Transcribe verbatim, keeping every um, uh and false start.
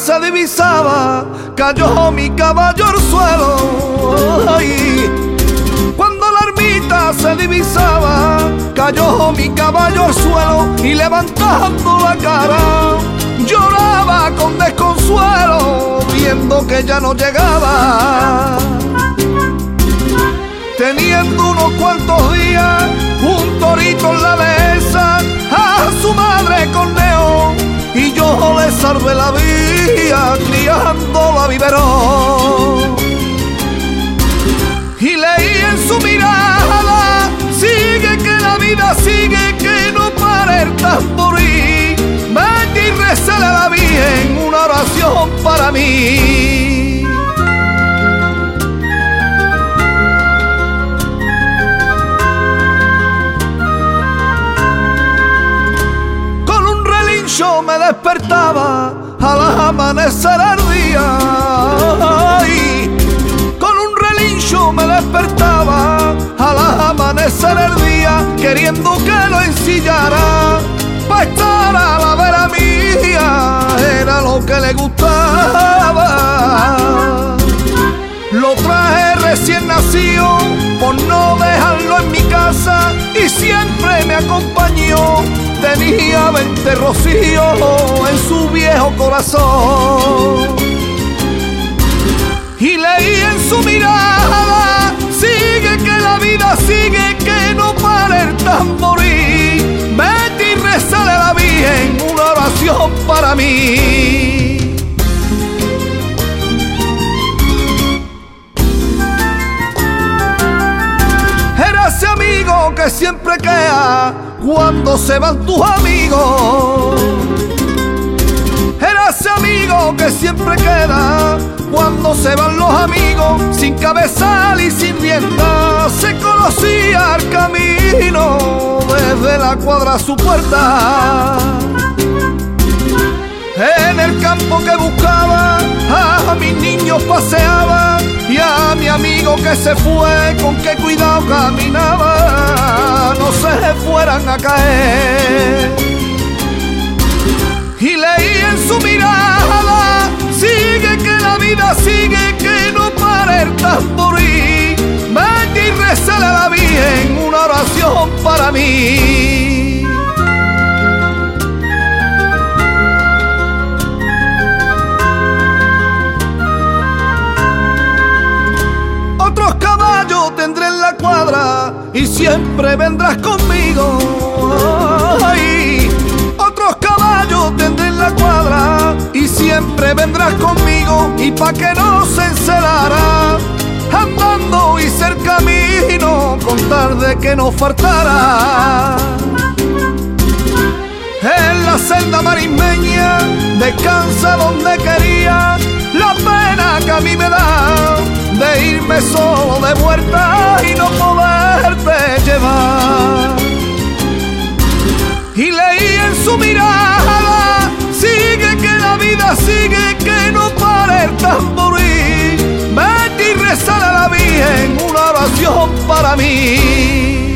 se divisaba, cayó mi caballo al suelo. Ay, cuando la ermita se divisaba, cayó mi caballo al suelo y levantando la cara, lloraba con desconsuelo, viendo que ya no llegaba. Teniendo unos cuantos días, un torito en la dehesa, a su madre corneó, y yo le salvé la vida, criando la biberón. Y leí en su mirada, sigue que la vida sigue, que no para el tamborí. Vete y rezale a la Virgen una oración para mí. Yo me despertaba al amanecer el día. Ay, con un relincho me despertaba al amanecer el día, queriendo que lo ensillara pa' estar a la vera mía. Era lo que le gustaba. Lo traje recién nacido por no dejarlo en mi casa, y siempre me acompañó. Tenía veinte rocíos en su viejo corazón. Y leí en su mirada, sigue que la vida sigue, que no para el tamborí. Vete y rezale a la Virgen una oración para mí. Era ese amigo que siempre queda cuando se van tus amigos. Era ese amigo que siempre queda cuando se van los amigos, sin cabezal y sin rienda. Se conocía el camino desde la cuadra a su puerta. En el campo que buscaba, a mis niños paseaba, y a mi amigo que se fue, con qué cuidado caminaba, no se fueran a caer. Y leí en su mirada, sigue que la vida sigue, que no para el tamborí. Vete y rezale a la Virgen una oración para mí. Otros caballos tendré en la cuadra y siempre vendrás conmigo. Ay, otros caballos tendré en la cuadra y siempre vendrás conmigo. Y pa' que no se encelara, andando hice el camino con tal de que no faltara. En la celda marismeña descansa donde quería, la pena que a mí me da de irme solo de vuelta y no poderte llevar. Y leí en su mirada, sigue que la vida sigue, que no para el tamborí. Vete y rezale a la Virgen una oración para mí.